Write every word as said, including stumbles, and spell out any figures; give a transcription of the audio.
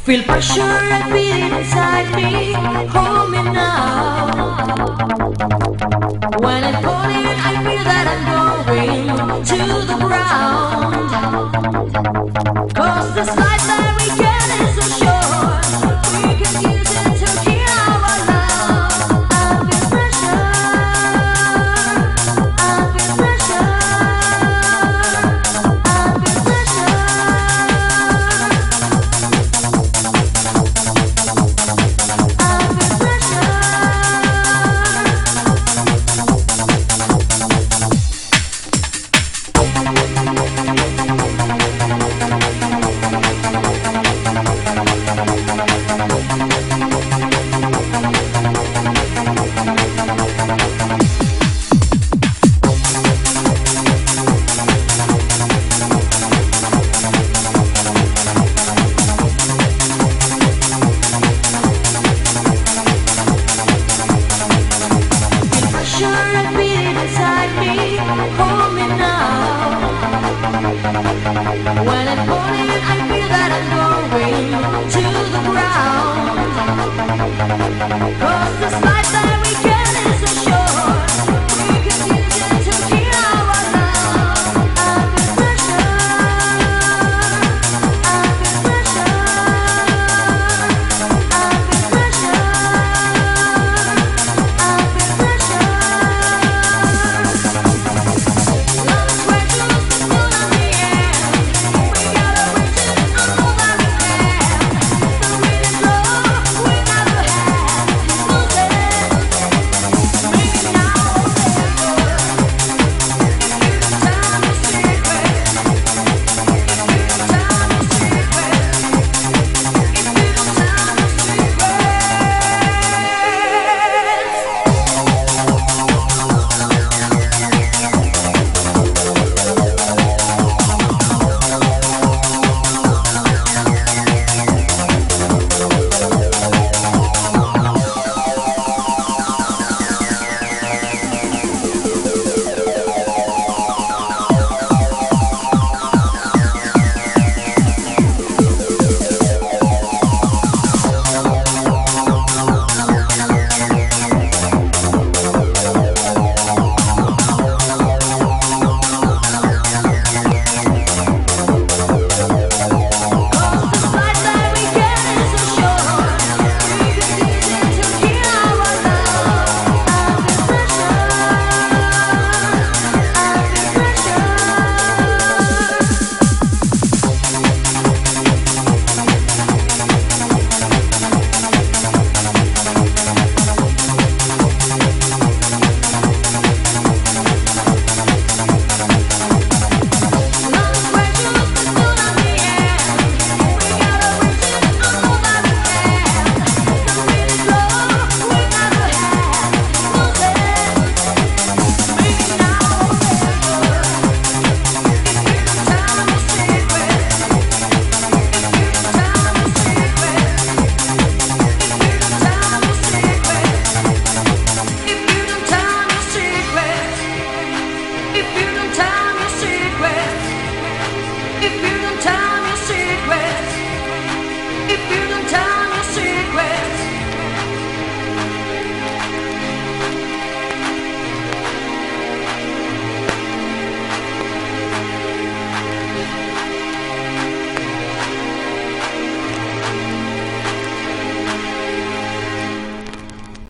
Feel pressure and beat inside me. Hold me now. When I'm falling, I feel that I'm going to the ground. Cause the slide that we get is so short. We can use it to heal our love. I feel pressure. I feel pressure. I feel pressure. When I'm falling, I feel that I'm going to the ground. Cause the slide that